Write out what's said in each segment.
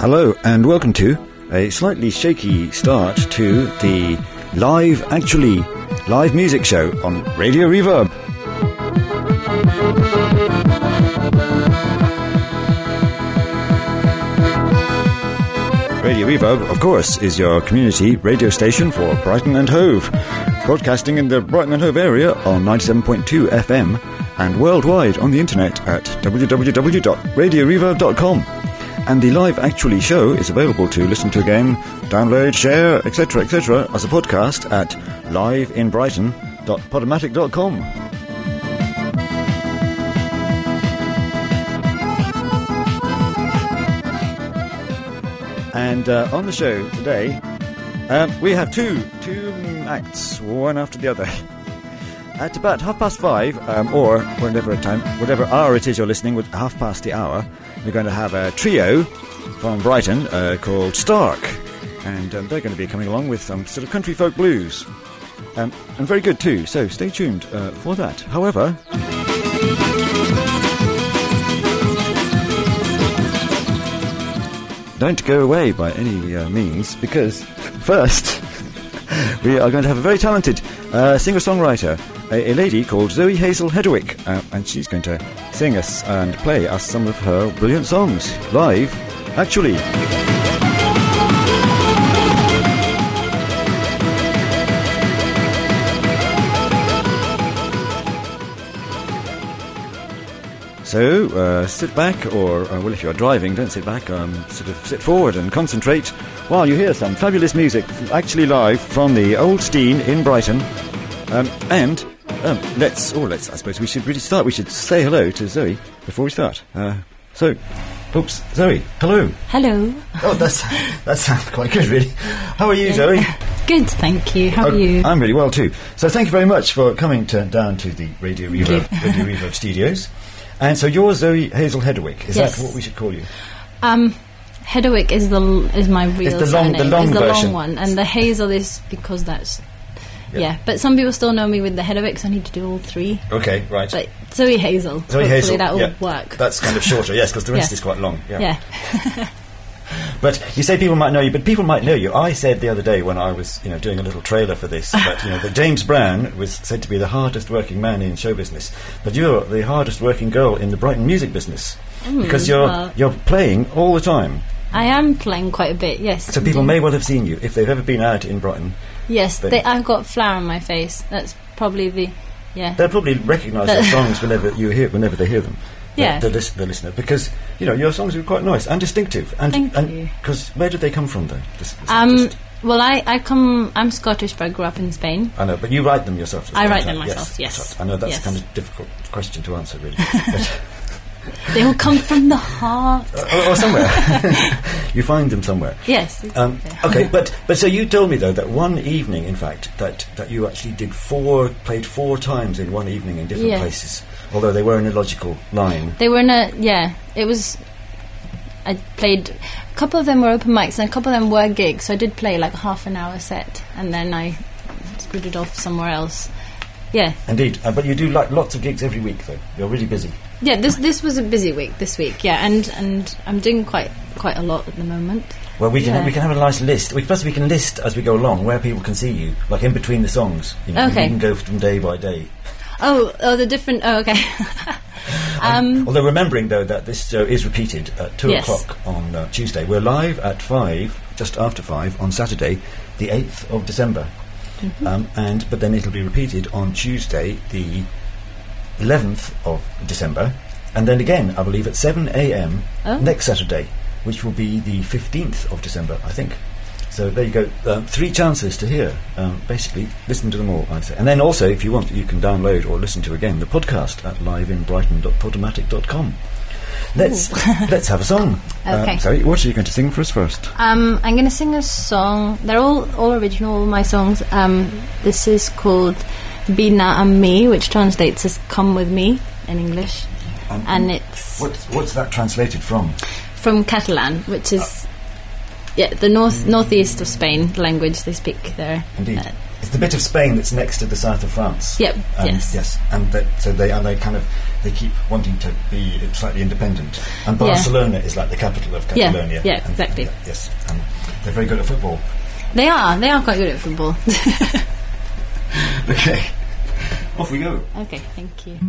Hello and welcome to a slightly shaky start to the live music show on Radio Reverb. Radio Reverb, of course, is your community radio station for Brighton and Hove, broadcasting in the Brighton and Hove area on 97.2 FM and worldwide on the internet at www.radioreverb.com. And the Live Actually show is available to listen to again, download, share, etc., etc. as a podcast at liveinbrighton.podomatic.com. And on the show today, we have two acts, one after the other. At about 5:30, or whatever hour it is you're listening, with 5:30 the hour, we're going to have a trio from Brighton called Stark, and they're going to be coming along with some sort of country folk blues, and very good too. So stay tuned for that. However, don't go away by any means, because first we are going to have a very talented singer-songwriter, a lady called Zoe Hazel Hedderwick, and she's going to sing us and play us some of her brilliant songs, live, actually. So, sit back, or well, if you're driving, don't sit back, sort of sit forward and concentrate while you hear some fabulous music, actually live from the Old Steen in Brighton. I suppose we should really start. We should say hello to Zoe before we start. Zoe, hello. Hello. Oh, that sounds quite good, really. How are you, Zoe? Good, thank you. How are you? I'm really well, too. So thank you very much for coming down to the Radio Reverb studios. And so you're Zoe Hazel Hedderwick. Is that what we should call you? Hedderwick is my real surname. The long version. Long one, and the Hazel is because that's... Yeah, but some people still know me with the Hedderwick, so I need to do all three. Okay, right. But Zoe Hazel. Hopefully that will work. That's kind of shorter, yes, because the rest is quite long. Yeah. But you say people might know you, but people might know you. I said the other day when I was, doing a little trailer for this, that James Brown was said to be the hardest working man in show business, but you're the hardest working girl in the Brighton music business because you're playing all the time. I am playing quite a bit, yes. So people may well have seen you if they've ever been out in Brighton. Yes, I've got flour on my face. That's probably they'll probably recognise your songs whenever they hear them. Yeah. The listener, because your songs are quite nice and distinctive. And Thank you. Because where did they come from, though? Well, I'm Scottish, but I grew up in Spain. I know, but you write them yourself. I write them myself. Yes. I know that's a kind of difficult question to answer, really. They all come from the heart. Or somewhere. You find them somewhere. Yes. Okay, but so you told me, though, that one evening, in fact, that you actually played four times in one evening in different places, although they were in a logical line. They were it was... I played... A couple of them were open mics and a couple of them were gigs, so I did play like a half an hour set, and then I screwed it off somewhere else. Yeah. Indeed. But you do lots of gigs every week, though. You're really busy. Yeah, this was a busy week this week. Yeah, and I'm doing quite a lot at the moment. Well, we can have a nice list. We can list as we go along where people can see you, like in between the songs. Okay. We can go from day by day. Oh, the different. Oh, okay. Although remembering though that this show is repeated at 2:00 on Tuesday. We're live at 5, just after 5 on Saturday, the 8th of December. Mm-hmm. But then it'll be repeated on Tuesday, the 11th of December, and then again, I believe, at 7 a.m. Next Saturday, which will be the 15th of December, I think. So there you go, 3 chances to hear. Basically, listen to them all, I say. And then also, if you want, you can download or listen to again the podcast at liveinbrighton.podomatic.com. Let's have a song. Okay. Sorry, what are you going to sing for us first? I'm going to sing a song. They're all original, all my songs. This is called Bina and Me, which translates as "Come with Me" in English, and it's what's that translated from? From Catalan, which is the northeast of Spain, the language they speak there. Indeed. It's the bit of Spain that's next to the south of France. Yep. Yes. And they keep wanting to be slightly independent. And Barcelona is like the capital of Catalonia. Yeah, exactly. Yes. They're very good at football. They are quite good at football. Okay. Off we go. Okay, thank you.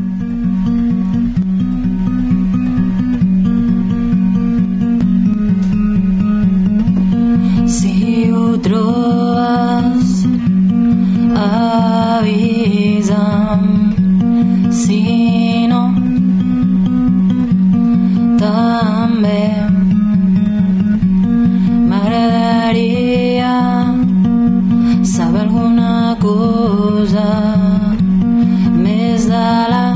Si ho trobes, avisa'm. Si no, també m'agradaria saber alguna cosa més de la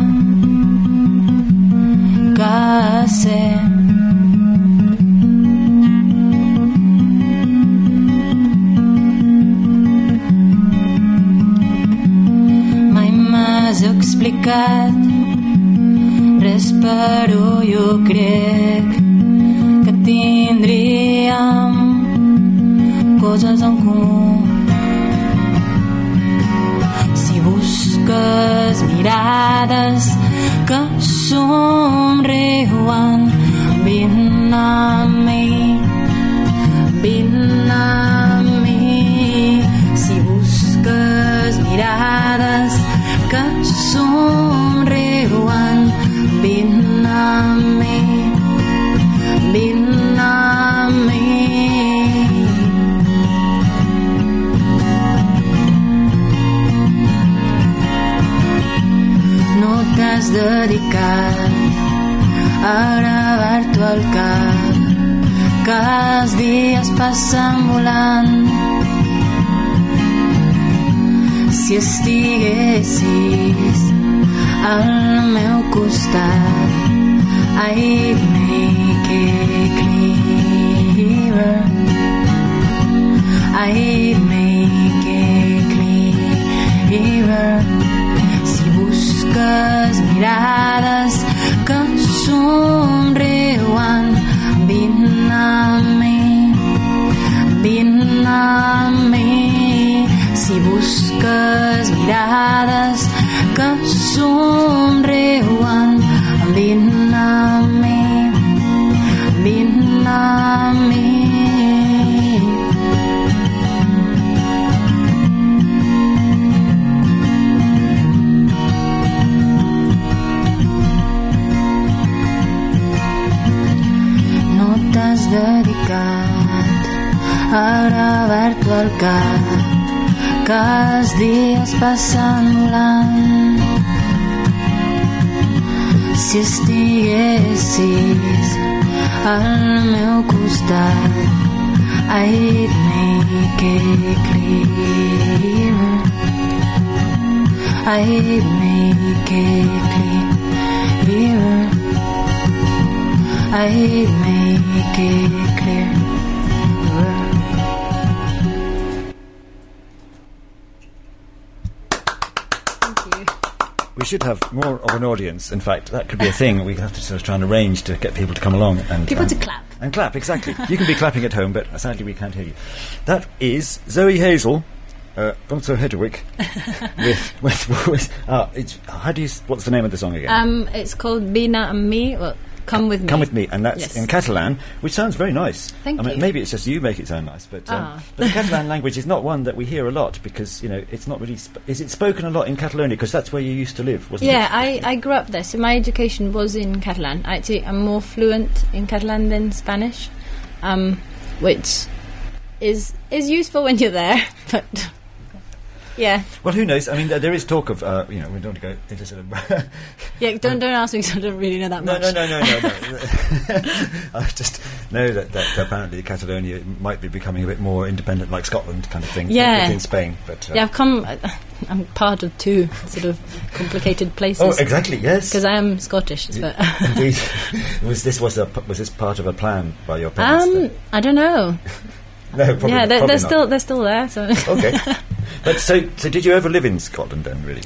que sé. Mai m'has explicat res, però jo crec que tindríem coses en comú. Si busques mirades que somriuen, vine a mi, vine a mi. Si busques mirades que somriuen, vine a mi, vine a mi. No t'has dedicat a gravar-t'ho al cap, que els dies passen volant. Si estiguessis al meu costat, I'd make it clearer, I'd make it clearer. Si busques mirades que somriuen, vine a mi, vine a mi. Si busques mirades que somriuen, vine a mi, vine a mi. No t'has dedicat a gravar-t'ho al cap, que els dies passen volant. Si estiguessis al meu costat, I'd make it clearer, I'd make it clearer, I'd make it clearer. We should have more of an audience. In fact, that could be a thing. We have to sort of try and arrange to get people to come along and people to clap. And clap, exactly. You can be clapping at home, but sadly we can't hear you. That is Zoe Hazel, also Hedderwick. What's the name of the song again? It's called Vine a mi. Well, Come With Me. Come With Me, and that's in Catalan, which sounds very nice. Thank you. Maybe it's just you make it sound nice, but the Catalan language is not one that we hear a lot because, it's not really... is it spoken a lot in Catalonia? Because that's where you used to live, wasn't it? Yeah, I grew up there, so my education was in Catalan. Actually, I'm more fluent in Catalan than Spanish, which is useful when you're there, but... Yeah. Well, who knows? I mean, there is talk of, we don't want to go into sort of... yeah, don't ask me because I don't really know that much. No. I just know that apparently Catalonia might be becoming a bit more independent, like Scotland kind of thing, within Spain. But I'm part of two sort of complicated places. Oh, exactly, yes. Because I am Scottish. But indeed. Was this part of a plan by your parents? I don't know. No, probably. Yeah, they're not. still there. So. Okay. But so did you ever live in Scotland then, really?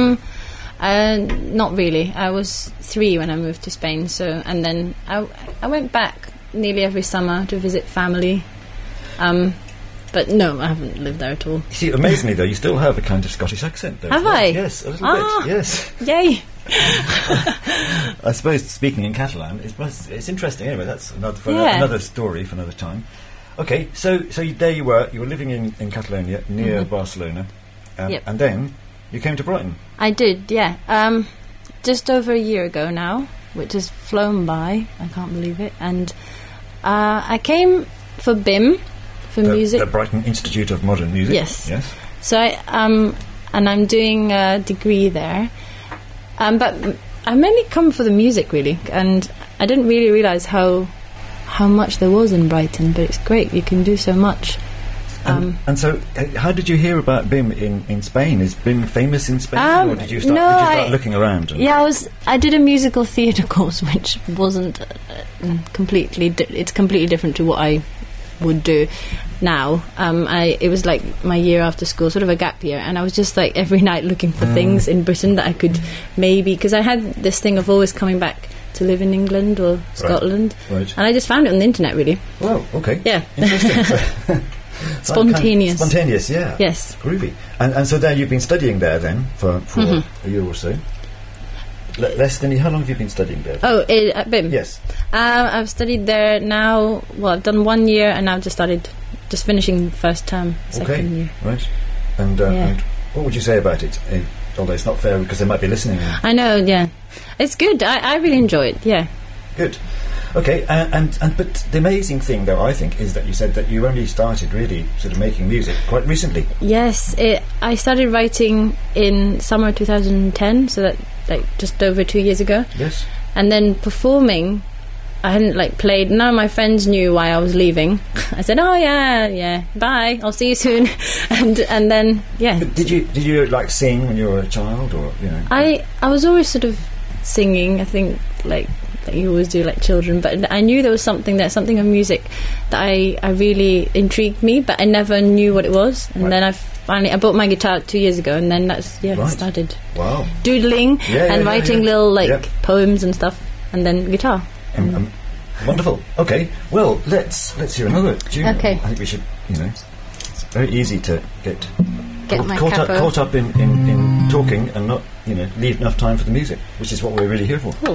Not really. I was 3 when I moved to Spain. So, and then I went back nearly every summer to visit family. But no, I haven't lived there at all. You see, amazingly though, you still have a kind of Scottish accent, though. Have I? Yes, a little bit. Yes. Yay! I suppose speaking in Catalan, it's interesting. Anyway, that's another story for another time. Okay, so there you were living in Catalonia, near Barcelona, and then you came to Brighton. I did, yeah. Just over a year ago now, which has flown by. I can't believe it. And I came for BIM, for music. The Brighton Institute of Modern Music. Yes. So and I'm doing a degree there. But I mainly come for the music, really, and I didn't really realise how much there was in Brighton, but it's great. You can do so much. And so, how did you hear about BIM in Spain? Is BIM famous in Spain, or did you start looking around? I did a musical theatre course, which wasn't completely different to what I would do now. It was like my year after school, sort of a gap year, and I was just like every night looking for things in Britain that I could maybe, because I had this thing of always coming back to live in England or Scotland, right. And I just found it on the internet, really. Well, okay, yeah, interesting. Spontaneous, yeah. Yes, groovy. And so there you've been studying there then for a year or so. Less than how long have you been studying there? Oh, at BIM? Yes. I've studied there now. Well, I've done 1 year, and I've just finishing first term, second year. Right. And what would you say about it? Although it's not fair because they might be listening. I know. Yeah, it's good. I really enjoy it. Yeah. Good. Okay. But the amazing thing, though, I think, is that you said that you only started really sort of making music quite recently. Yes. I started writing in summer 2010, so that just over 2 years ago. Yes. And then performing, I hadn't played. None of my friends knew why I was leaving. I said, "Oh yeah, bye. I'll see you soon." and then But did you sing when you were a child, or I was always sort of singing. I think like you always do, like children. But I knew there was something of music that I really intrigued me, but I never knew what it was. And then I bought my guitar 2 years ago, and then that's started. Wow. Doodling and writing little poems and stuff, and then guitar. Wonderful. Okay. Well, let's hear another tune. Okay. I think we should. It's very easy to get caught up in talking and not leave enough time for the music, which is what we're really here for. Cool.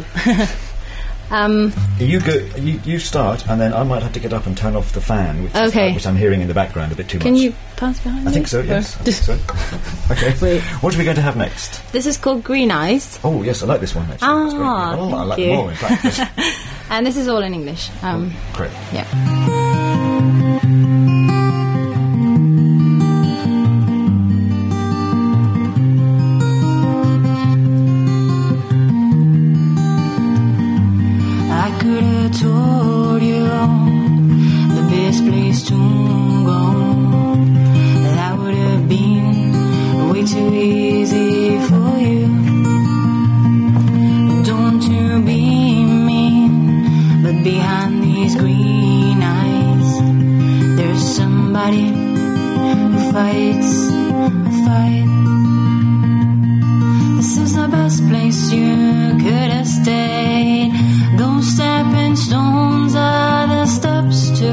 You go. You start, and then I might have to get up and turn off the fan, which I'm hearing in the background a bit too much. Can you pass behind me? I think so. Yes. I think so. Okay. Wait. What are we going to have next? This is called Green Eyes. Oh yes, I like this one actually. That's great. I like you. more in fact. And this is all in English. Great. Yeah. Told you the best place to go. That would have been way too easy for you. Don't you be mean, but behind these green eyes, there's somebody who fights a fight. This is the best place you could have stayed. Those stepping stones are the steps to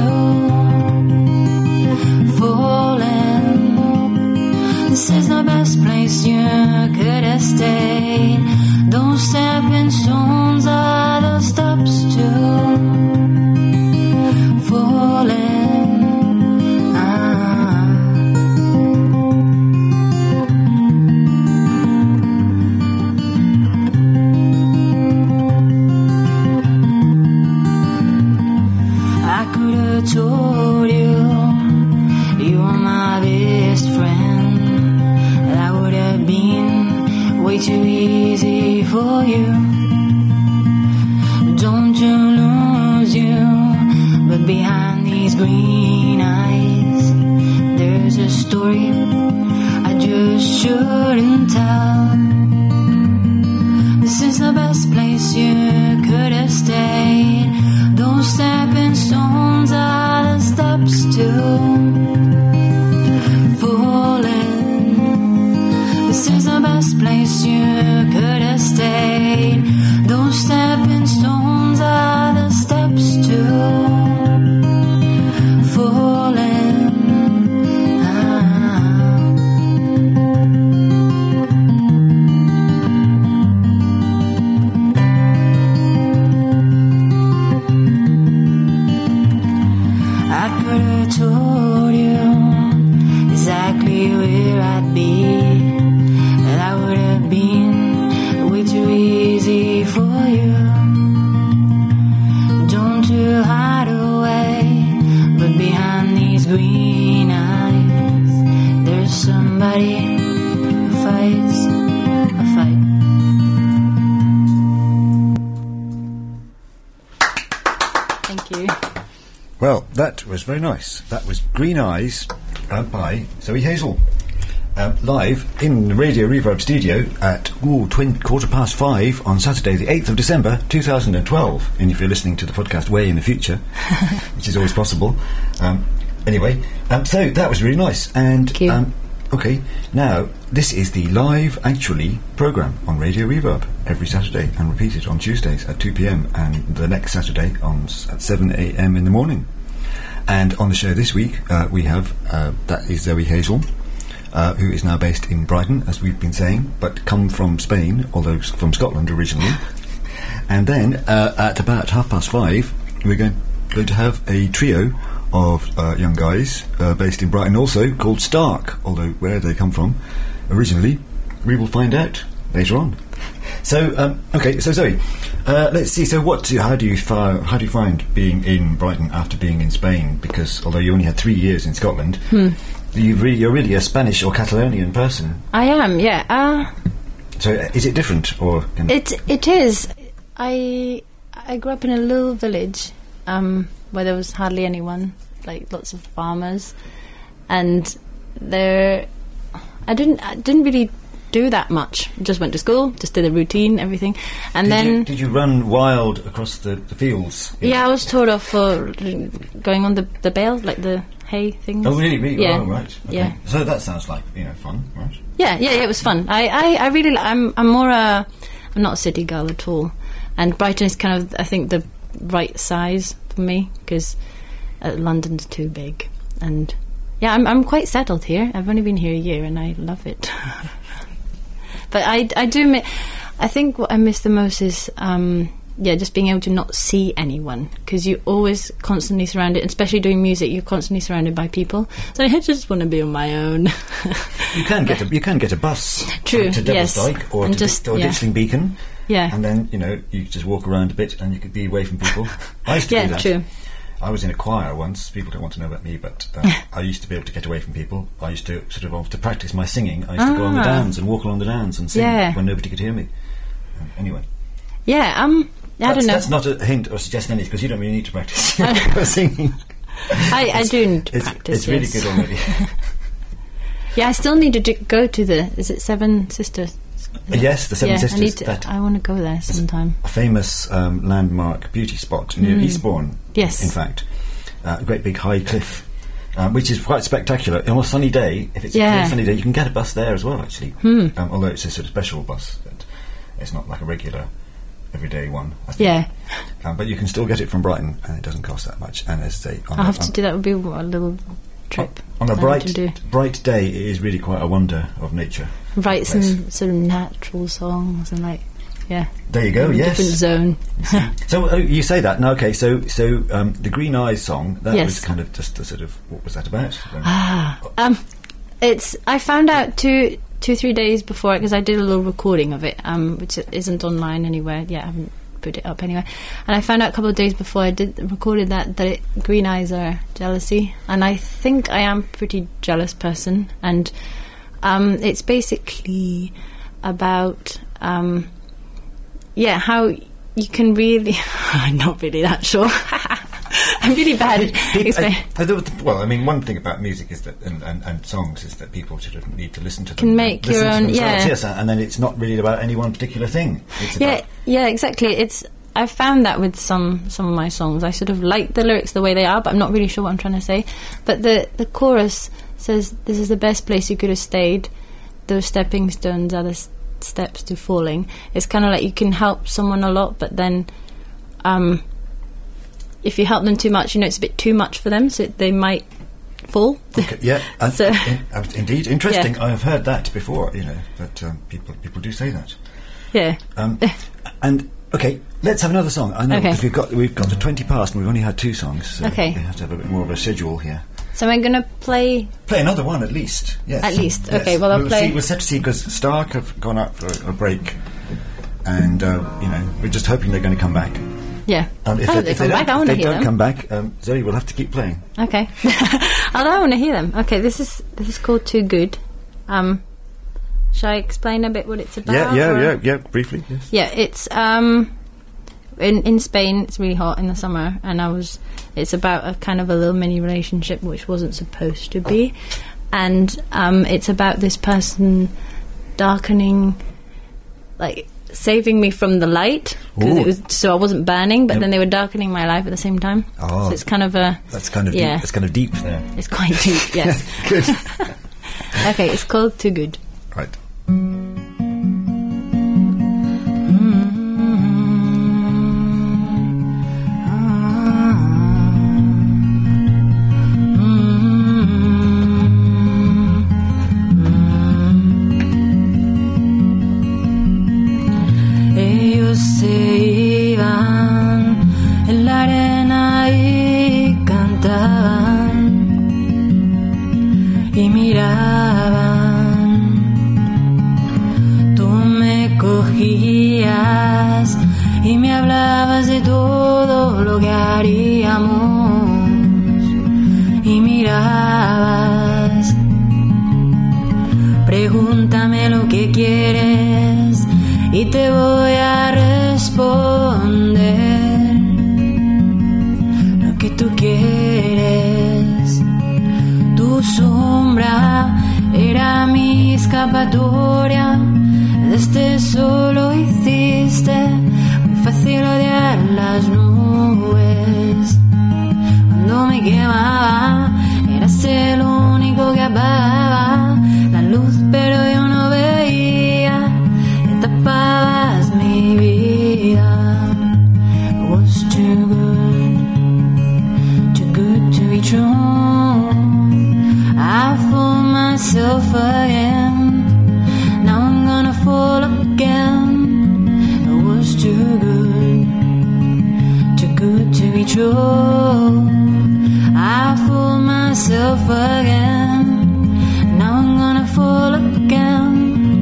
falling. This is the best place you could have stayed. Those stepping stones are the steps to falling. Told you were my best friend. That would have been way too easy for you. Don't you lose you, but behind these green eyes, there's a story I just shouldn't tell. This is the best place you could have stayed. Those stepping stones are the steps to falling. This is the best place you could have stayed. Those stepping stones are the steps to falling. that was very nice. That was Green Eyes by Zoe Hazel. Live in the Radio Reverb studio at 5:15 on Saturday the 8th of December 2012. And if you're listening to the podcast way in the future, which is always possible. Anyway, so that was really nice. And Thank you. okay, now this is the live actually programme on Radio Reverb every Saturday and repeated on Tuesdays at 2 p.m. and the next Saturday at 7 a.m. in the morning. And on the show this week we have that is Zoe Hazel, who is now based in Brighton, as we've been saying, but come from Spain, although from Scotland originally. And then at about 5:30 we're going to have a trio of young guys based in Brighton also, called Stark, although where they come from originally we will find out later on. So okay, so Zoe, let's see. So how do you find being in Brighton after being in Spain? Because although you only had 3 years in Scotland, you're really a Spanish or Catalonian person. I am, yeah. So is it different, or it is? I grew up in a little village where there was hardly anyone, like lots of farmers, and I didn't really do that much. Just went to school, just did the routine, everything, and did you run wild across the fields? Yeah, I was told off for going on the bale, like the hay things. Oh, really? Yeah. Oh, right. Okay. Yeah. So that sounds like fun, right? Yeah, it was fun. I really I'm not a city girl at all, and Brighton is kind of, I think, the right size for me, because London's too big, and yeah, I'm quite settled here. I've only been here a year and I love it. But I think what I miss the most is just being able to not see anyone, because you're always constantly surrounded, especially doing music, you're constantly surrounded by people. So I just want to be on my own. You can get a bus. True, to Devil's Dyke or Ditchling Beacon. Yeah. And then, you just walk around a bit and you could be away from people. I used to do that. True. I was in a choir once. People don't want to know about me, but I used to be able to get away from people. I used to to practice my singing. I used to go on the downs and walk along the downs and sing when nobody could hear me. Anyway. Yeah, I don't know. That's not a hint or suggestion, because you don't really need to practice your singing. I do need to practice. It's really good already. Yeah, I still need to go to is it Seven Sisters? Yes, the Seven Sisters. I want to go there sometime. A famous landmark beauty spot near Eastbourne. Yes. In fact, a great big high cliff, which is quite spectacular. On a sunny day, if it's a clear sunny day, you can get a bus there as well, actually. Although it's a sort of special bus. It's not like a regular, everyday one, I think. Yeah. But you can still get it from Brighton, and it doesn't cost that much. And as they, I'll have to do that. Would be a little trip. On a bright day, it is really quite a wonder of nature. Write some sort of natural songs and There you go. Yes. Different zone. So you say that now. Okay. So the Green Eyes song, that was kind of just the sort of, what was that about? I found out 2-3 days before, because I did a little recording of it, which isn't online anywhere yet. I haven't put it up anywhere. And I found out a couple of days before I recorded that Green Eyes are jealousy, and I think I am a pretty jealous person, and it's basically about how you can really I'm not really that sure. I'm really bad at explaining. Well, I mean, one thing about music is that, and songs, is that people sort of need to listen to them. Can make your own, yes, and then it's not really about any one particular thing. It's exactly. I've found that with some of my songs. I sort of like the lyrics the way they are, but I'm not really sure what I'm trying to say. But the chorus says, "This is the best place you could have stayed. Those stepping stones are the steps to falling." It's kind of like you can help someone a lot, but then if you help them too much, it's a bit too much for them, so they might fall. Okay, yeah, indeed, interesting. Yeah. I've heard that before. That people do say that. Yeah. And okay, let's have another song. I know because we've got to 20 past, and we've only had 2 songs, so we have to have a bit more of a schedule here. So I'm going to play another one at least. Yes. At least. Yes. Okay. Well, I'll play. We'll set to see, because Stark have gone out for a break, and we're just hoping they're going to come back. Yeah. If they don't come back, Zoe will have to keep playing. Okay. I don't want to hear them. Okay. This is called Too Good. Shall I explain a bit what it's about? Yeah. Briefly. Yes. Yeah. It's in Spain it's really hot in the summer, and it's about a kind of a little mini relationship which wasn't supposed to be, and it's about this person darkening, like saving me from the light, so I wasn't burning, but then they were darkening my life at the same time. So it's kind of deep. It's kind of deep there. It's quite deep, yes. Good. Okay, it's called Too Good. Right. Y me hablabas de todo lo que haríamos y mirabas. Pregúntame lo que quieres y te voy a responder lo que tú quieres. Tu sombra era mi escapatoria. Desde solo hiciste muy fácil odiar las nubes. Cuando me quemaba, eras el único que apagaba la luz, pero yo no veía que tapabas mi vida. It was too good to be true. I fooled myself again. Fall again. It was too good to be true. I fooled myself again. Now I'm gonna fall again.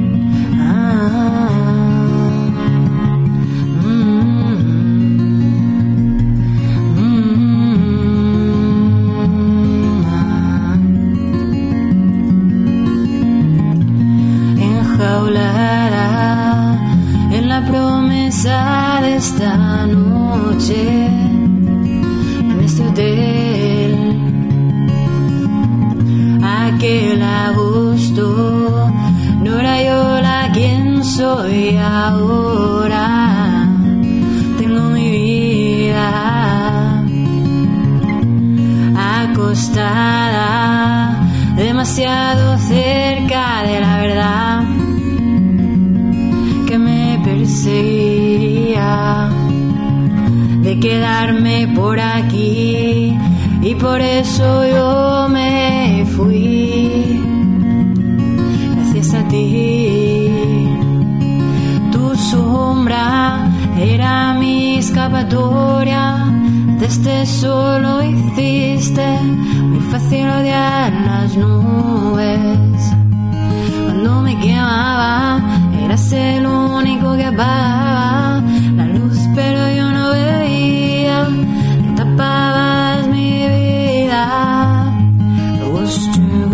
Enjaulada en la promesa de esta noche, en este hotel. Aquel agosto no era yo la quien soy ahora. Tengo mi vida acostada demasiado cerca de la verdad que me perseguía, de quedarme por aquí, y por eso yo me fui. Gracias a ti, tu sombra era mi escapatoria. Desde solo hiciste muy fácil odiar las nubes. Cuando me quemaba, eras el único que apagaba la luz, pero yo no veía que tapabas mi vida. It was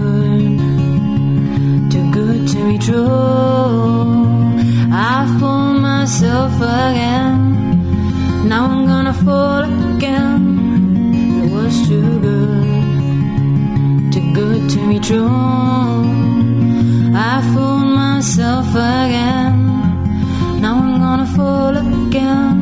too good to be true. I fooled myself again. Now I'm gonna fall again. It was too good to be true. I fooled myself again. Now I'm gonna fall again.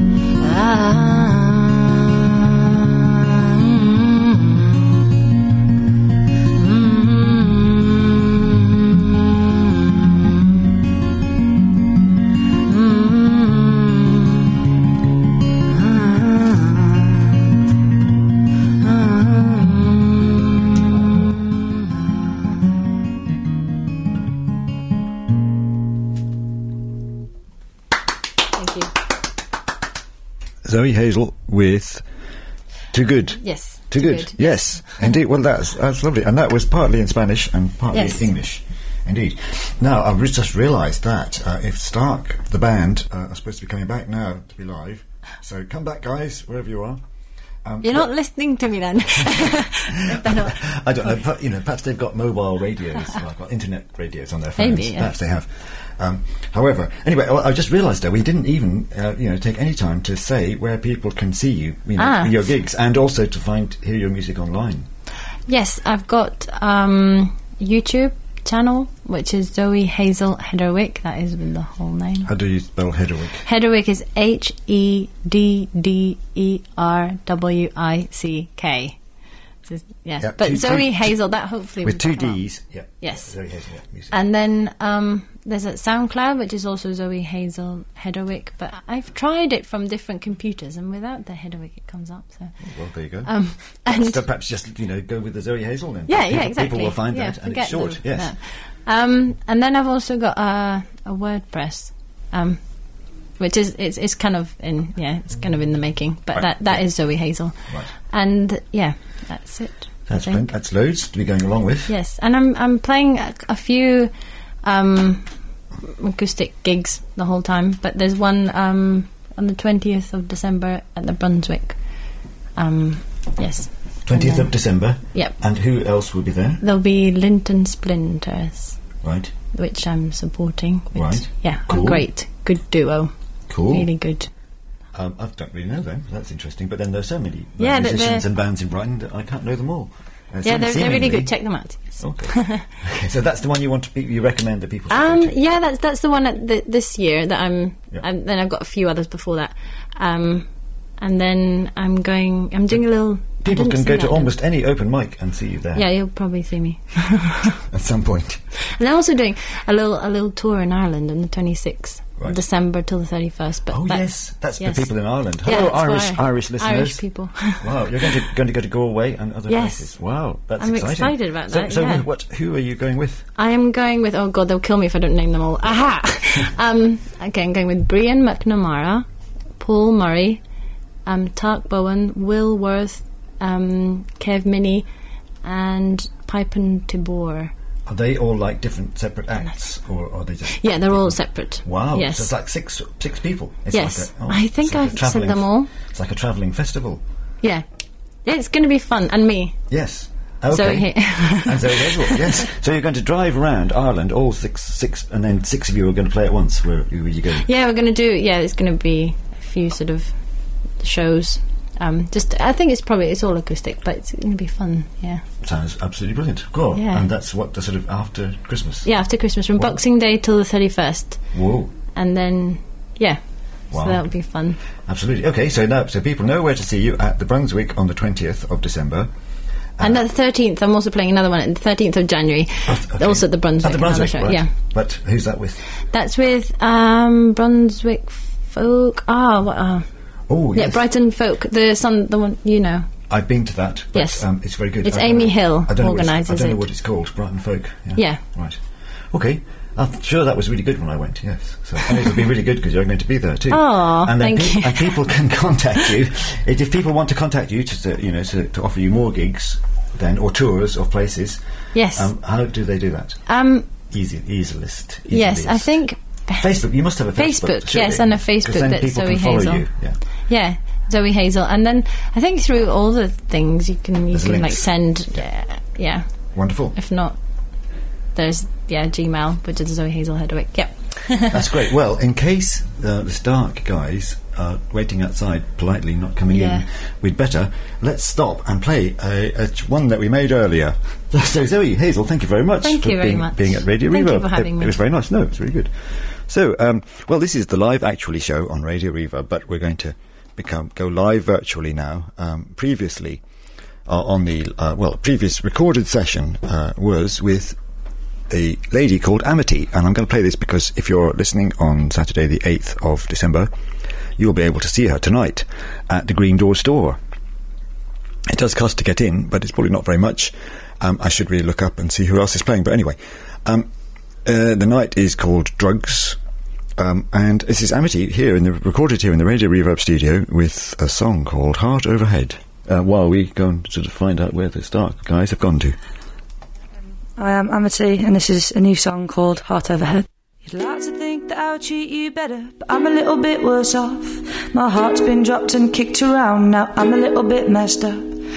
Zoe Hazel with Too Good. Yes. Too Good. Yes, indeed. Well, that's lovely. And that was partly in Spanish and partly in English. Indeed. Now, I've just realised that if Stark, the band, are supposed to be coming back now to be live, so come back, guys, wherever you are. You're not listening to me then. I don't know. Perhaps they've got mobile radios, like internet radios on their phones. Maybe, yes. Perhaps they have. However, anyway, I just realised though we didn't even take any time to say where people can see you, your gigs, and also to hear your music online. Yes, I've got YouTube channel, which is Zoe Hazel Hedderwick. That is with the whole name. How do you spell Hedderwick? Hedderwick is HEDDERWICK. Yes, yeah, but Zoe Hazel, that hopefully with two D's. Yeah. Yes. Zoe Hazel, music. And then there's a SoundCloud, which is also Zoe Hazel Hedderwick. But I've tried it from different computers, and without the Hedderwick, it comes up. So. Well, there you go. And so perhaps just go with the Zoe Hazel then. Yeah, exactly. People will find that, and it's short. Yes. And then I've also got a WordPress. Which is it's kind of in the making, but right. that is Zoe Hazel, right. And that's it. That's loads to be going along with. Yes, and I'm playing a few acoustic gigs the whole time, but there's one on the 20th of December at the Brunswick. Yes. 20th of December. Yep. And who else will be there? There'll be Linton Splinters. Right. Which I'm supporting. Right. Yeah. Cool. A great, good duo. Cool. Really good. I don't really know them. That's interesting. But then there's so many musicians and bands in Brighton that I can't know them all. They're really good. Check them out. Yes. Okay. Okay. So that's the one you recommend that people should go to? Yeah, that's the one this year that I'm. Yeah. And then I've got a few others before that. And then I'm doing a little. People can go to almost any open mic and see you there. Yeah, you'll probably see me at some point. And I'm also doing a little tour in Ireland on the 26th. Right. December till the 31st. But that's the people in Ireland. Hello, Irish listeners. Irish people. Wow, you're going to go to Galway and other places. Wow, that's I'm exciting. Excited about that. So who are you going with? I am going with. Oh God, they'll kill me if I don't name them all. Aha! Okay, I'm going with Brian McNamara, Paul Murray, Tark Bowen, Will Worth, Kev Minnie, and Pipen Tibor. Are they all like different separate acts, or are they just? Yeah, they're all separate. Wow! Yes. So it's like six people. It's yes, I think I've said them all. It's like a travelling festival. Yeah, it's going to be fun, and me. Yes. Okay. And Zoe Hazel. Yes. So you're going to drive around Ireland, all six, and then six of you are going to play at once. Where are you going? Yeah, we're going to do. Yeah, it's going to be a few sort of shows. I think it's all acoustic, but it's going to be fun. Yeah. Sounds absolutely brilliant. Cool. Yeah. And that's what the sort of after Christmas. Yeah, after Christmas, from Boxing Day till the 31st. Whoa. And then wow. So that'll be fun. Absolutely. Okay, so people know where to see you at the Brunswick on the 20th of December. And at the 13th, I'm also playing another one at the 13th of January. Okay. Also at the Brunswick. At the Brunswick, right. Yeah. But who's that with? That's with Brunswick Folk. Oh, yes. Yeah, Brighton Folk. The one you know. I've been to that. But, yes. It's very good. It's Amy Hill organises it. I don't know what it's called. Brighton Folk. Yeah. Right. Okay. I'm sure that was really good when I went. Yes. So it'll be really good because you're going to be there too. Oh, thank you. And people can contact you if people want to contact you to offer you more gigs, then or tours of places. Yes. How do they do that? Easiest. Yes, I think. Facebook. You must have a Facebook. Yes, and a Facebook that's Zoe Hazel. You. Yeah, Zoe Hazel, and then I think through all the things you can like send. Yeah. Wonderful. If not, there's Gmail, which is Zoe Hazel Hedderwick. Yep. That's great. Well, in case the Stark guys are waiting outside politely, not coming in, we'd better let's stop and play a one that we made earlier. So Zoe Hazel, thank you very much. Thank you very much. Being at Radio Thank Reverb. You for having me. It was very nice. No, it was really good. So, this is the live actually show on Radio Reverb, but we're going to go live virtually now. Previously, on the previous recorded session was with a lady called Amity, and I'm going to play this because if you're listening on Saturday the 8th of December, you'll be able to see her tonight at the Green Door store. It does cost to get in, but it's probably not very much. I should really look up and see who else is playing, but anyway, the night is called Drugs, and this is Amity recorded here in the Radio Reverb studio with a song called Heart Overhead, while we go and sort of find out where the Stark guys have gone to. I am Amity, and this is a new song called Heart Overhead. You'd like to think that I would treat you better, but I'm a little bit worse off. My heart's been dropped and kicked around, now I'm a little bit messed up.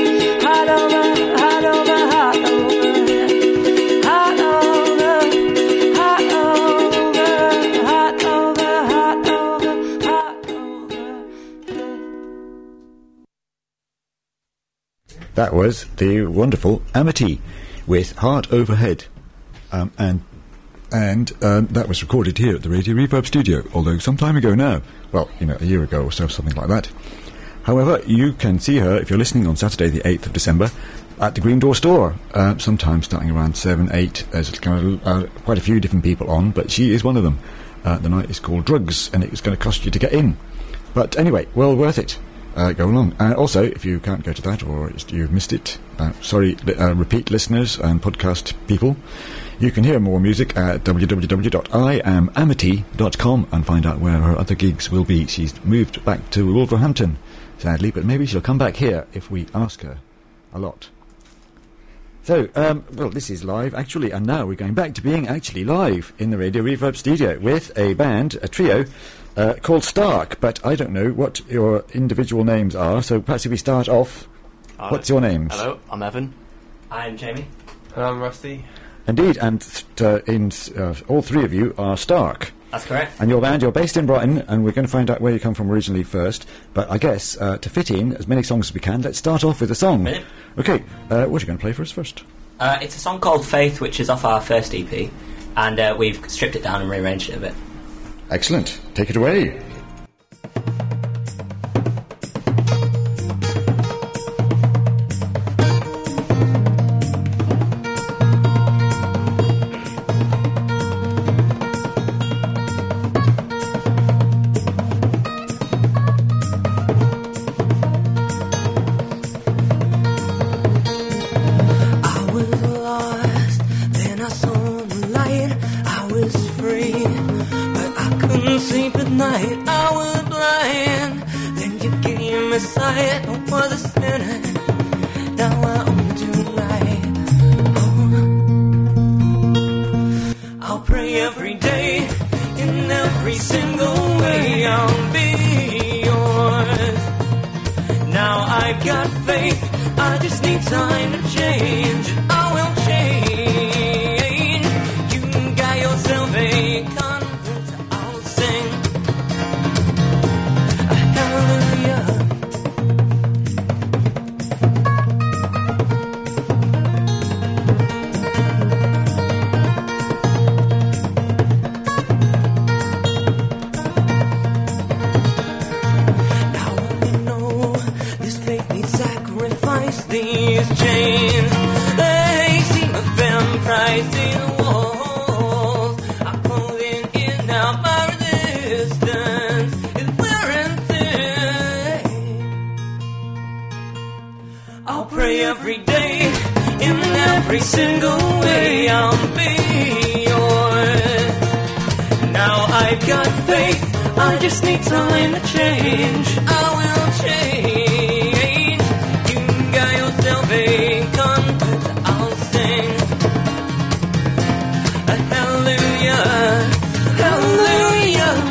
heart over, heart over, heart over, heart over, heart over, heart over, heart over, heart over. That was the wonderful Amity with Heart Overhead. And that was recorded here at the Radio Reverb studio, although some time ago now. Well, a year ago or so, something like that. However, you can see her, if you're listening on Saturday the 8th of December, at the Green Door store, sometime starting around 7, 8. There's quite a few different people on, but she is one of them. The night is called Drugs, and it's going to cost you to get in. But anyway, well worth it. Go along. Also, if you can't go to that or you've missed it, repeat listeners and podcast people, you can hear more music at www.iamamity.com and find out where her other gigs will be. She's moved back to Wolverhampton, sadly, but maybe she'll come back here if we ask her a lot. So, this is live, actually, and now we're going back to being actually live in the Radio Reverb studio with a band, a trio, called Stark, but I don't know what your individual names are, so perhaps if we start off, what's your names? Hello, I'm Evan. I'm Jamie. And I'm Rusty. Indeed, and all three of you are Stark. That's correct. And your band, you're based in Brighton, and we're going to find out where you come from originally first, but I guess, to fit in as many songs as we can, let's start off with a song. Brilliant. Okay, what are you going to play for us first? It's a song called Faith, which is off our first EP, and we've stripped it down and rearranged it a bit. Excellent. Take it away. These chains, they seem a firm price in war. pray every day, in every single way, I'll be yours. Now I've got faith, I just need time to change. I will change. You got yourself a comfort, I'll sing. Hallelujah, hallelujah.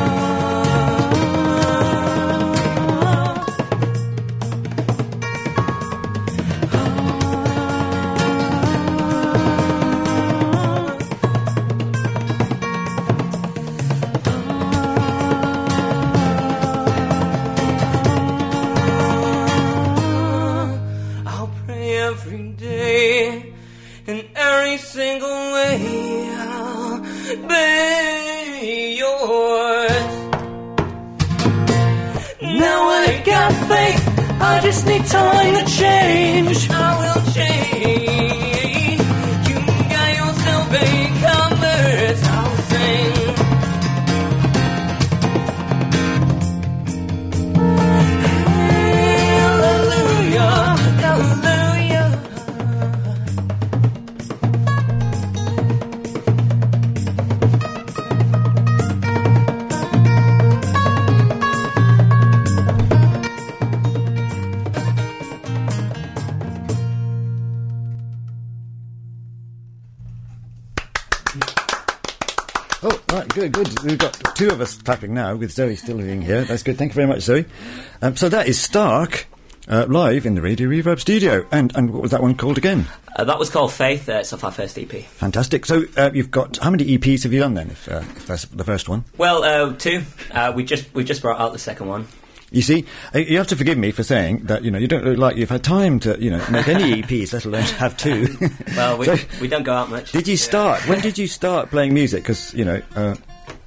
Every day, in every single way, I'll be yours. Now I got faith, I just need time to change. I will change. You got yourself a comfort, I'll sing. Hallelujah, hallelujah. Oh, right, good. We've got two of us clapping now, with Zoe still being here. That's good. Thank you very much, Zoe. So that is Stark, live in the Radio Reverb studio. And what was that one called again? That was called Faith. It's off our first EP. Fantastic. So you've got... How many EPs have you done then, if that's the first one? Well, 2. We just brought out the second one. You see, you have to forgive me for saying that, you don't look like you've had time to, make any EPs, let alone have 2. Well, we don't go out much. Did you start... When did you start playing music? Because, and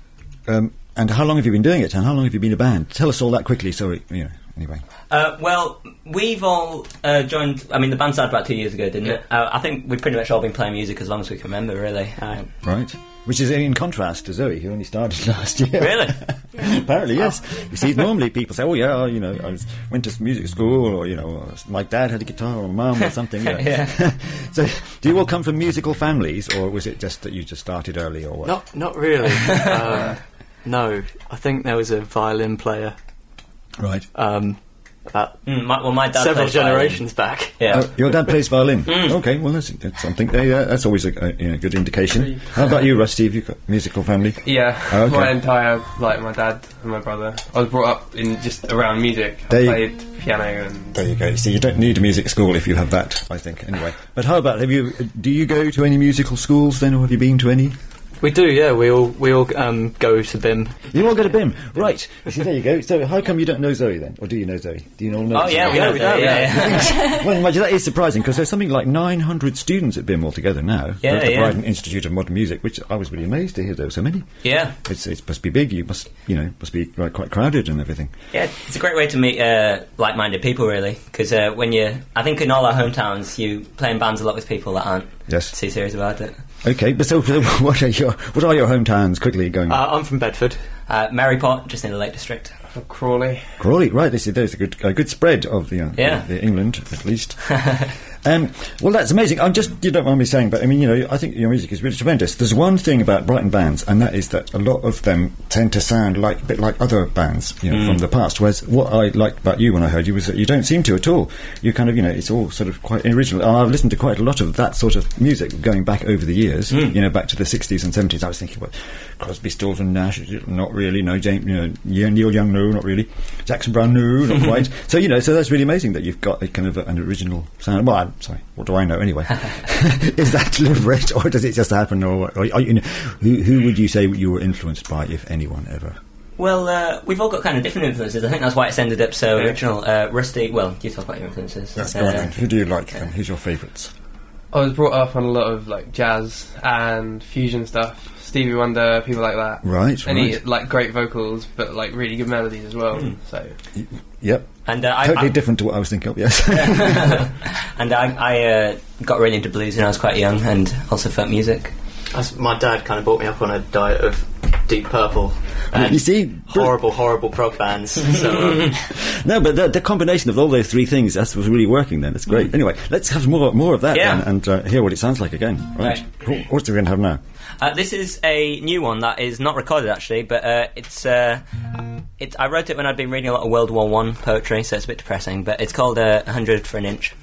how long have you been doing it? And how long have you been a band? Tell us all that quickly, anyway. Well, we've all joined... I mean, the band started about 2 years ago, didn't it? I think we've pretty much all been playing music as long as we can remember, really. Right. Which is in contrast to Zoe, who only started last year. Really? Apparently, yes. You see, normally people say, I went to music school, or, my dad had a guitar, or mum, or something. Yeah. So, do you all come from musical families, or was it just that you just started early, or what? Not really. No, I think there was a violin player. Right. About my dad several plays generations violin. back. Yeah. Your dad plays violin. Okay, well that's something. That's always a good indication. How about you, Rusty? Have you got a musical family? Yeah, okay. My entire my dad and my brother. I was brought up in just around music. I played piano and. There you go. See, you don't need a music school if you have that. I think anyway. But how about do you go to any musical schools then, or have you been to any? We do, yeah. We all go to BIM. You all go to BIM, right? You see, there you go. So, how come you don't know Zoe then, or do you know Zoe? Do you all know? Oh Zoe? yeah, we know. Yeah. Well, imagine that is surprising because there's something like 900 students at BIM altogether now. Yeah, at the Brighton Institute of Modern Music, which I was really amazed to hear there were so many. Yeah, it must be big. You must be quite crowded and everything. Yeah, it's a great way to meet like-minded people, really. Because I think in all our hometowns, you play in bands a lot with people that aren't too serious about it. Okay, but so what are your hometowns? Quickly going. I'm from Bedford, Maryport, just in the Lake District. Crawley, right? There's a good spread of the England at least. Well, that's amazing. You don't mind me saying, but I mean, I think your music is really tremendous. There's one thing about Brighton bands, and that is that a lot of them tend to sound a bit like other bands, from the past. Whereas what I liked about you when I heard you was that you don't seem to at all. You kind of, it's all sort of quite original. And I've listened to quite a lot of that sort of music going back over the years, back to the 60s and 70s. I was thinking, well, Crosby, Stills and Nash, not really. No, James, Neil Young, no, not really. Jackson Browne, no, not quite. So, so that's really amazing that you've got a kind of an original sound. Well, I'm sorry, what do I know anyway? Is that deliberate, or does it just happen? Or who would you say you were influenced by, if anyone ever? Well, we've all got kind of different influences. I think that's why it's ended up so original. Rusty, well, you talk about your influences. That's go on then. Who do you like? Who's your favourites? I was brought up on a lot of jazz and fusion stuff. Stevie Wonder, people like that. Right. And he great vocals, but really good melodies as well. So. Yep. And totally different to what I was thinking of. Yes. And I got really into blues when I was quite young, and also folk music. My dad kind of brought me up on a diet of Deep Purple. You see, horrible prog bands. So, no, but the combination of all those three things, that was really working then. It's great. Anyway, let's have more of that then, and hear what it sounds like again. Right. What are we going to have now? This is a new one that is not recorded actually, but I wrote it when I'd been reading a lot of World War I poetry, so it's a bit depressing, but it's called 100 for an Inch.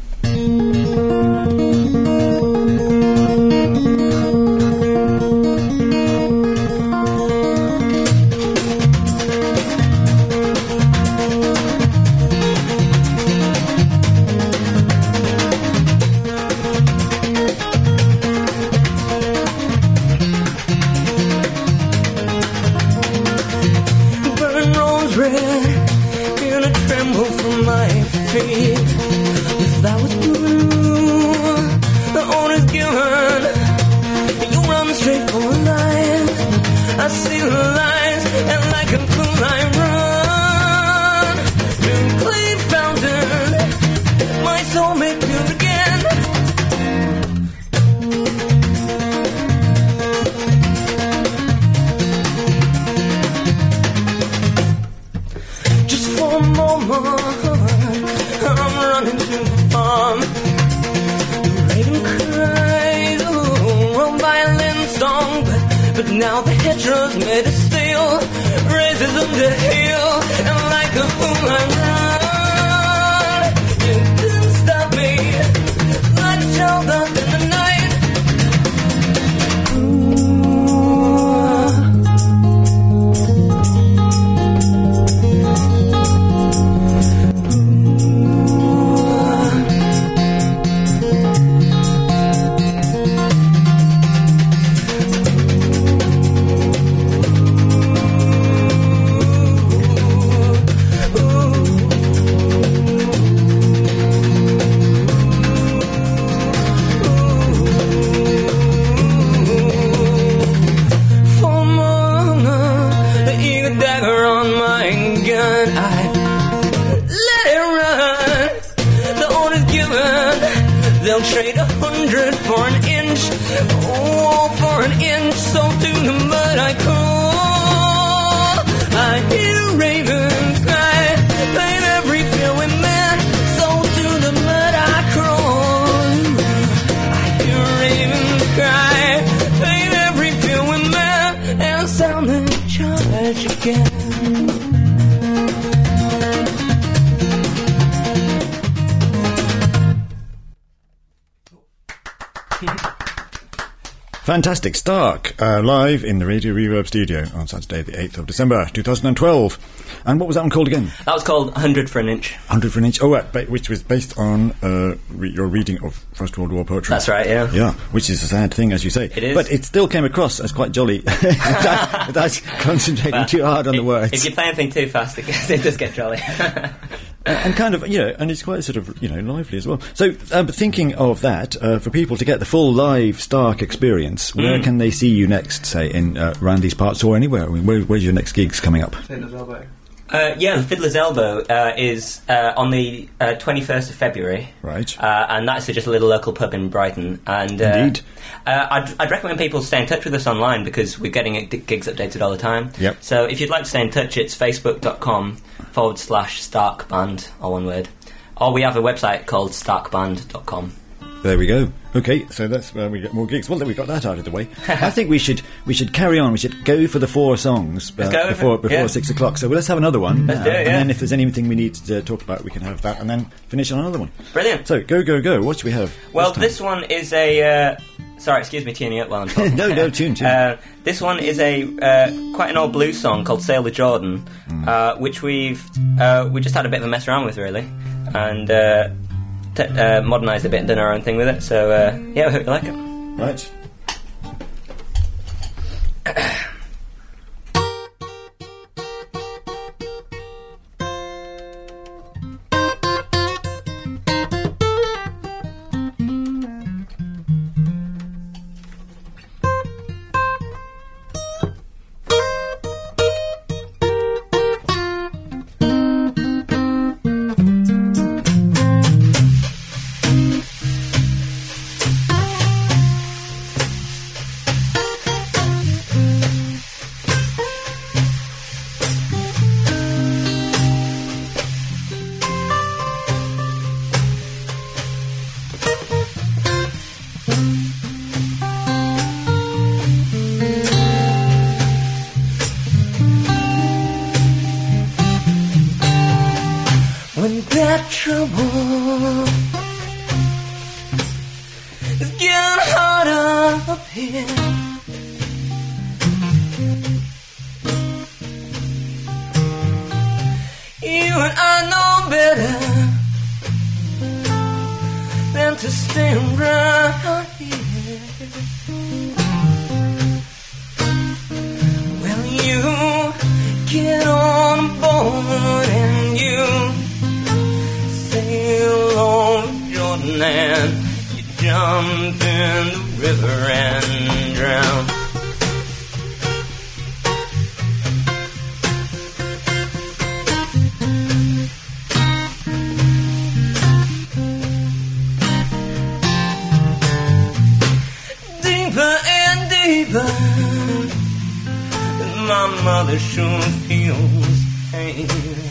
Now the hedgerows made of steel, raises them to heel, and like a fool I run. You didn't stop me, like a child up in the night. Trade 100 for an inch, oh, for an inch, so to the mud I crawl. I hear ravens cry, pain every fear we met, so to the mud I crawl. I hear ravens cry, pain every fear we met, and sound the charge again. Fantastic. Stark, live in the Radio Reverb studio on Saturday the 8th of December 2012. And what was that one called again? That was called 100 for an Inch. 100 for an Inch, which was based on your reading of First World War poetry. That's right, yeah. Yeah, which is a sad thing, as you say. It is. But it still came across as quite jolly without concentrating too hard on the words. If you play anything too fast, it does get jolly. And kind of, and it's quite sort of, lively as well. So, thinking of that, for people to get the full live Stark experience, where can they see you next, say, in around these parts or anywhere? I mean, where's your next gigs coming up? Fiddler's Elbow. The Fiddler's Elbow is on the 21st of February. Right. And that's just a little local pub in Brighton. And Indeed. I'd recommend people stay in touch with us online because we're getting gigs updated all the time. Yep. So if you'd like to stay in touch, it's facebook.com/StarkBand, all one word. Or we have a website called starkband.com. There we go. Okay, so that's where we get more gigs. Well, then we got that out of the way. I think we should carry on. We should go for the 4 songs before 6 o'clock. So let's have another one. Let's do it, and then if there's anything we need to talk about, we can have that, and then finish on another one. Brilliant. So go. What should we have? Well, this one is a. Sorry, excuse me, tuning up while I'm talking. no, tune. This one is a quite an old blues song called "Sail the Jordan," which we just had a bit of a mess around with, really, and modernised a bit and done our own thing with it. So I hope you like it. Right. here. You and I know better than to stand right here. Well, you get on board and you sail on Jordan and you jump in the river and drown. My mother sure feels pain.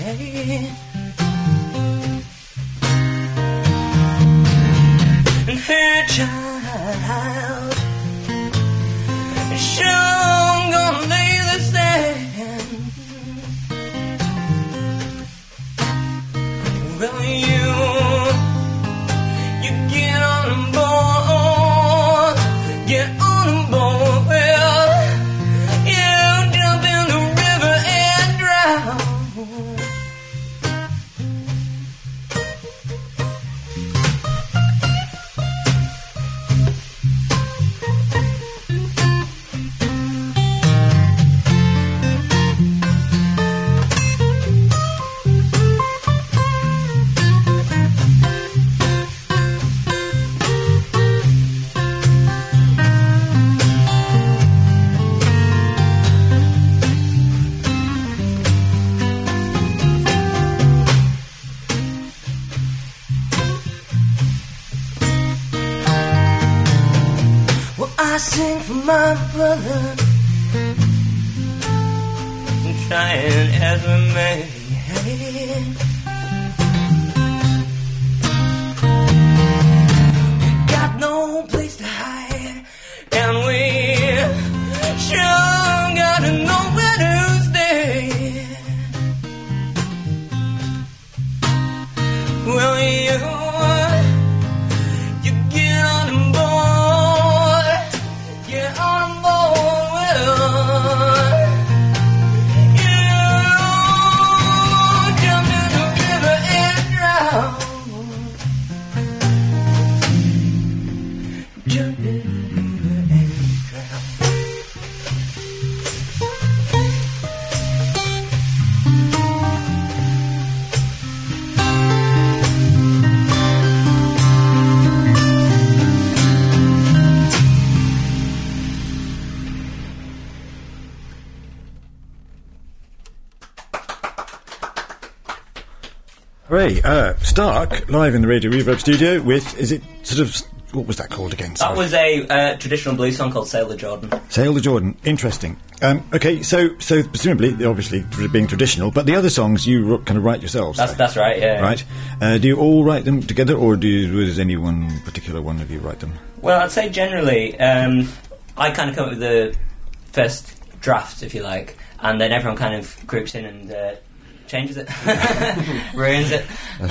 And her child is sure gonna lay the sand. Well, you get on board, get on board. Well, I sing for my brother, trying as we may. We got no place to hide, and we sure gotta know where to stay. Well, you get on board. Get on board with us. You jump in the river and drown. Jump in the river and drown. Hooray, Stark, live in the Radio Reverb studio with, is it sort of, what was that called again? Sorry. That was a traditional blues song called Sail the Jordan. Sail the Jordan, interesting. Okay, so presumably, obviously being traditional, but the other songs you kind of write yourselves. That's right, yeah. Right. Do you all write them together, or does any one particular one of you write them? Well, I'd say generally, I kind of come up with the first draft, if you like, and then everyone kind of groups in and changes it, ruins it.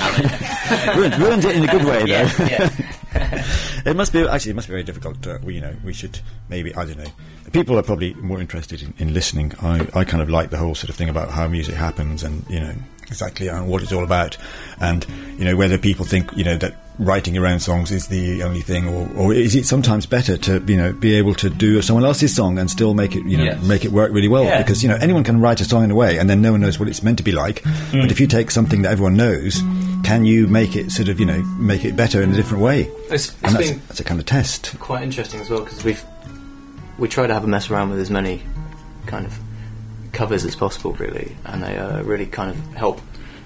Ruins it in a good way, though. Yeah. It must be very difficult. We should maybe, I don't know. People are probably more interested in listening. I kind of like the whole sort of thing about how music happens and exactly what it's all about, and whether people think that writing your own songs is the only thing, or is it sometimes better to be able to do someone else's song and still make it make it work really well, because anyone can write a song in a way and then no one knows what it's meant to be like, but if you take something that everyone knows, can you make it sort of make it better in a different way? That's a kind of test. Quite interesting as well, because we try to have a mess around with as many kind of covers as possible, really, and they really kind of help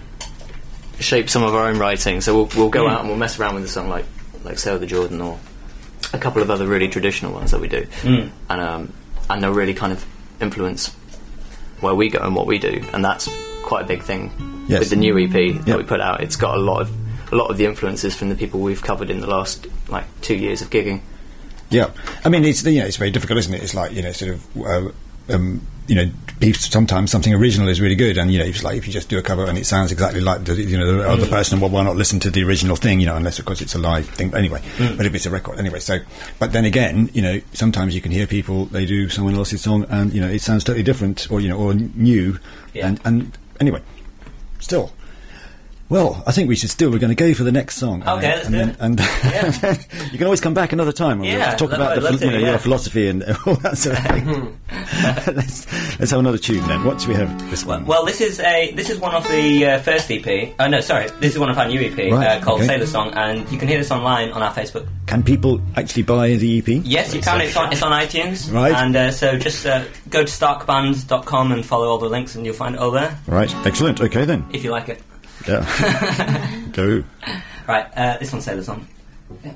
shape some of our own writing. So we'll go out and we'll mess around with a song like Sail the Jordan, or a couple of other really traditional ones that we do, and they'll really kind of influence where we go and what we do, and that's quite a big thing. Yes. With the new EP that we put out, it's got a lot of the influences from the people we've covered in the last 2 years of gigging. Yeah, I mean it's it's very difficult, isn't it? It's like sort of sometimes something original is really good, and it's like if you just do a cover and it sounds exactly like the other person, well, why not listen to the original thing? Unless of course it's a live thing. But anyway, but if it's a record, anyway. So, but then again, sometimes you can hear people, they do someone else's song, and it sounds totally different, or or new, and anyway, still. Well, I think we're going to go for the next song. Okay, let's do it. And you can always come back another time and talk about your philosophy and all that sort of thing. Let's have another tune then. What do we have this one? Well, this is one of the first EP. This is one of our new EP called Sailor Song, and you can hear this online on our Facebook. Can people actually buy the EP? Yes, you can. It's on iTunes. Right. And so just go to starkbands.com and follow all the links, and you'll find it all there. Right. Excellent. Okay then. If you like it. Yeah. Go. Right, this one's Sailor Song. Yeah.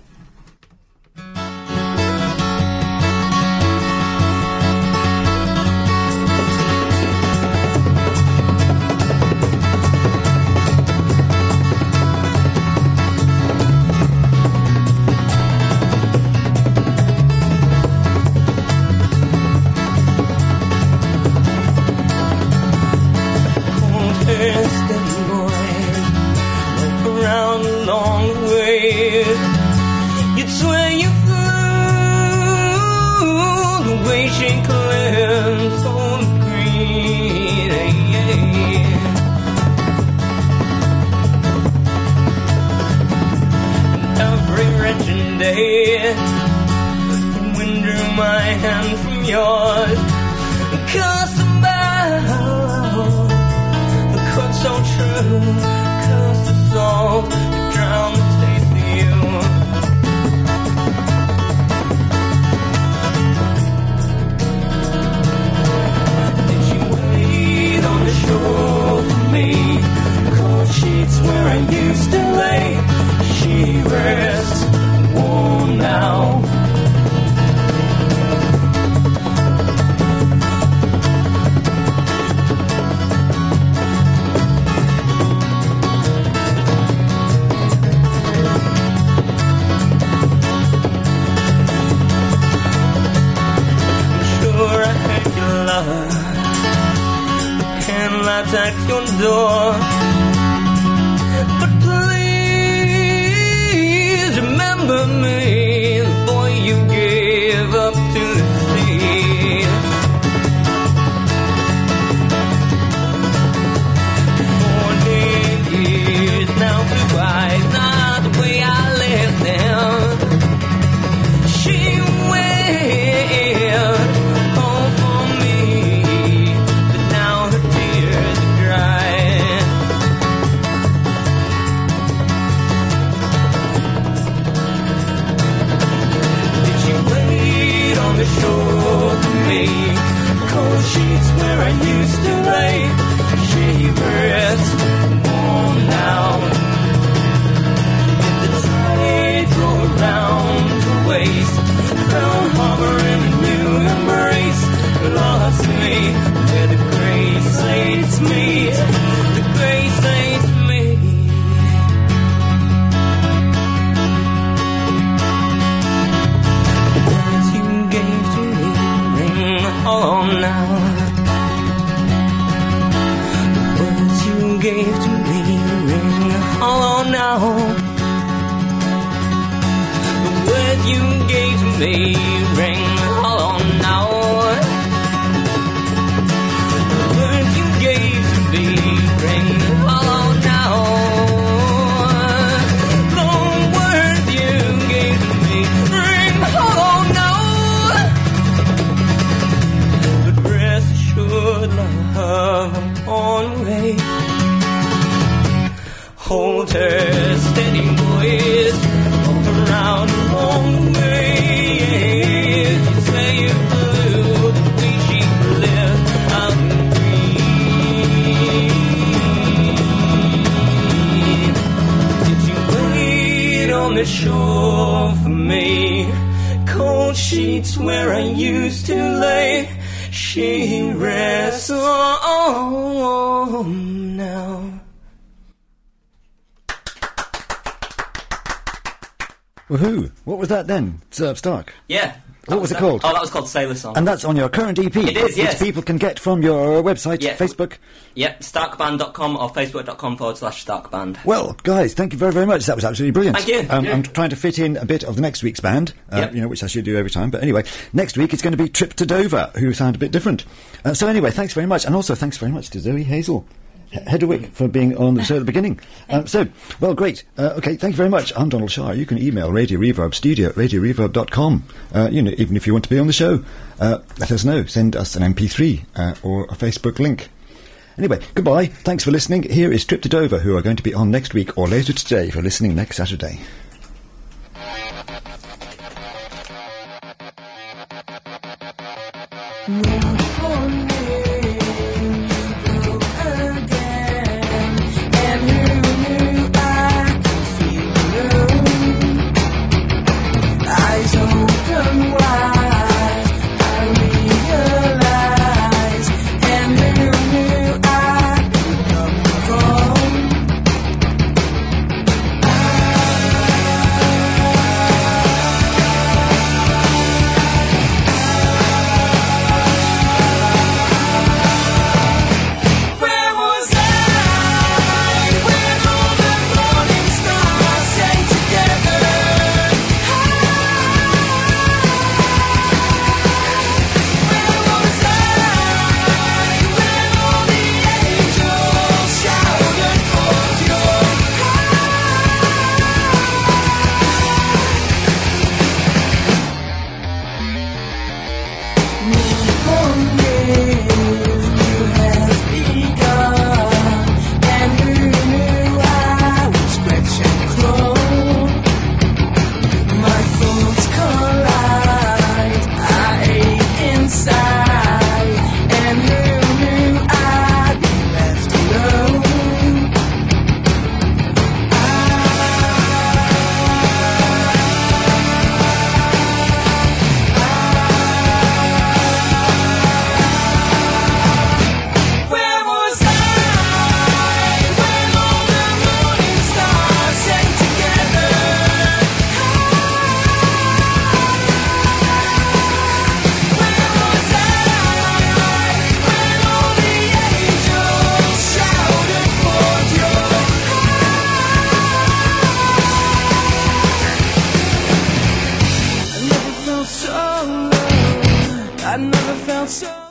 At your door, but please remember me, the boy you gave up to the sea. 14 years now flew by, not the way I left them. She went home for me, but now her tears are dry. Did she wait on the shore for me? Cold sheets where I used to lay. She rests warm now. Did the tide roll around her waist? Found harbor in a new embrace. Lost me where the gray saints meet. The gray saints meet. The words you gave to me ring hollow now. The words you gave to me ring hollow now. The words you gave to me ring hollow now. The words you gave to me ring hollow now. The words you gave to me ring hollow now. But rest assured, love, I'm on way. Hold her steady, boys. Walk around the wrong way. You say you blew the way she lived out in green. Did you wait on the shore for me? Cold sheets where I used to lay. She rests on now. Woohoo! What was that then, Stark? Yeah. What was it called? Oh, that was called Sailor Song. And that's on your current EP. It is, yes. Which people can get from your website, Yeah. Facebook. Yep, starkband.com or facebook.com/starkband. Well, guys, thank you very, very much. That was absolutely brilliant. Thank you. I'm trying to fit in a bit of the next week's band, which I should do every time. But anyway, next week it's going to be Trip to Dover, who sound a bit different. So anyway, thanks very much. And also thanks very much to Zoe Hazel Hedderwick for being on the show at the beginning. Well, great. Okay, thank you very much. I'm Donald Shire. You can email Radio Reverb Studio at radioreverb.com. Even if you want to be on the show, let us know. Send us an MP3 or a Facebook link. Anyway, goodbye. Thanks for listening. Here is Trip to Dover, who are going to be on next week or later today for listening next Saturday. I never felt so